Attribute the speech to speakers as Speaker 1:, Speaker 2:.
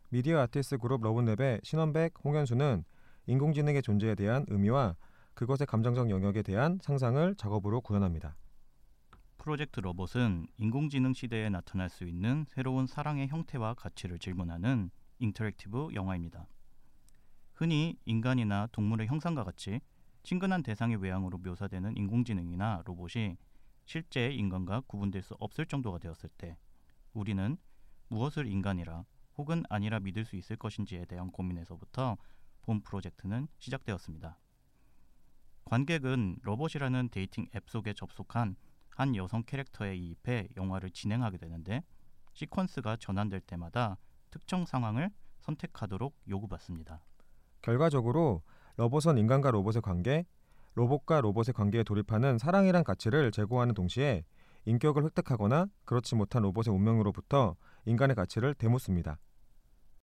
Speaker 1: 미디어 아티스트 그룹 러브랩의 신원백, 홍현수는 인공지능의 존재에 대한 의미와 그것의 감정적 영역에 대한 상상을 작업으로 구현합니다.
Speaker 2: 프로젝트 로봇은 인공지능 시대에 나타날 수 있는 새로운 사랑의 형태와 가치를 질문하는 인터랙티브 영화입니다. 흔히 인간이나 동물의 형상과 같이 친근한 대상의 외향으로 묘사되는 인공지능이나 로봇이 실제 인간과 구분될 수 없을 정도가 되었을 때 우리는 무엇을 인간이라 혹은 아니라 믿을 수 있을 것인지에 대한 고민에서부터 본 프로젝트는 시작되었습니다. 관객은 로봇이라는 데이팅 앱 속에 접속한 한 여성 캐릭터에 이입해 영화를 진행하게 되는데 시퀀스가 전환될 때마다 특정 상황을 선택하도록 요구받습니다.
Speaker 1: 결과적으로 로봇은 인간과 로봇의 관계, 로봇과 로봇의 관계에 돌입하는 사랑이란 가치를 제고하는 동시에 인격을 획득하거나 그렇지 못한 로봇의 운명으로부터 인간의 가치를 되묻습니다.